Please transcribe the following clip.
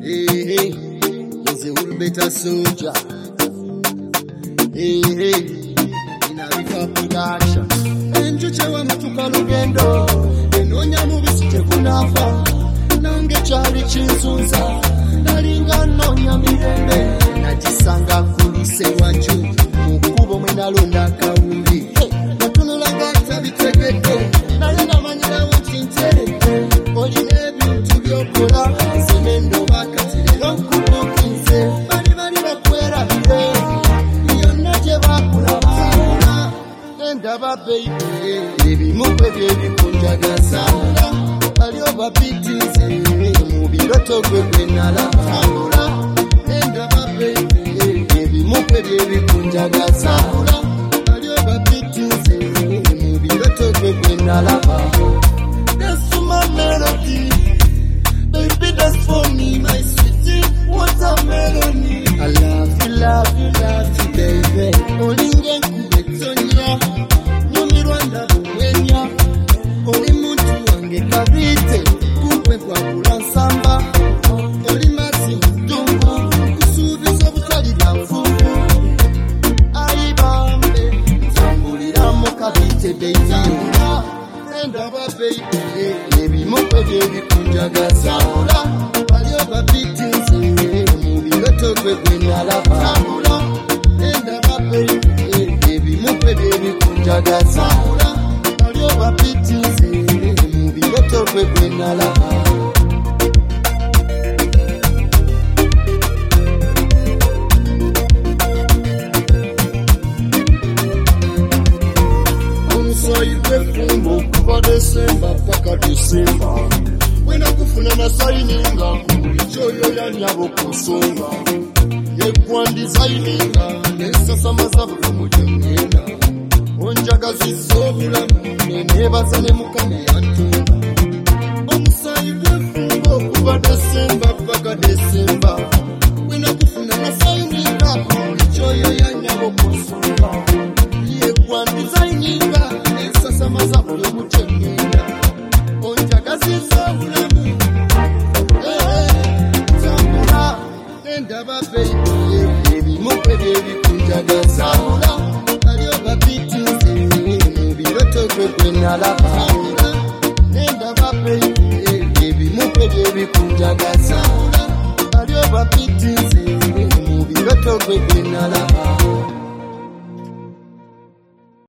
He's a little better soldier. Inarika production. Enjuche wa matuka lugendo. Enonya mubisite kunafa. Nange chali chinsunza. Nalinga nonya mirembe. Najisanga kulise wanju. Mukubo mwenalonda kawuli. Natunulanga tabitegete. Nalenda manyira wachintere. Oline bintu byokola. Semendo wakati lero nkubukinze. Bali bakwera bide. Iyonaje bakulaba. Endaba baby. Ebimupe byebikunjagaza. Aliyo babitize. Mubiroto gwe gwenalaba. Endaba baby. Ebimupe byebikunjagaza. Aliyo babitize. Mubiroto gwe gwenalaba. That's my melody. Baby, that's for me, my sweetie. What a melody. I love you, baby. Olinge kubetonya. Nyumi Rwanda buwenya. Oli muntu wange kabite. Kumpe kwa kulansamba. Oli masi mtungu. Kusubizo butali byanfufu. Ayibambe. Tambuliramo kabite baby. Endaba baby. Ebimupe byebikunjagaza. Aliyo babitize. Mubiroto gwe gwenalaba. Endaba baby. Ebimupe byebikunjagaza. Aliyo babitize. Mubiroto gwe gwenalaba. Ifumbo kuva Desemba paka Desemba. Wena kufuna na saininga kulichoyo ya nyabo kusonga. Yekwa designinga nesasa mazabu kumujengena. Onjaga zizobula nenebaza ne mukame yantunga. Omusaibu ifumbo kuva Desemba paka Desemba. Wena kufuna na saininga kulichoyo ya nyabo kusonga. Yekwa designinga nesasa mazabu kumujengena. Onjaga zizobula tambula. Endaba baby. Ebimupe byebikunjagaza. Aliyo babitize. Mubiroto gwe gwenalaba. Endaba baby. Ebimupe byebikunjagaza. Aliyo babitize. Mubiroto gwe gwenalaba.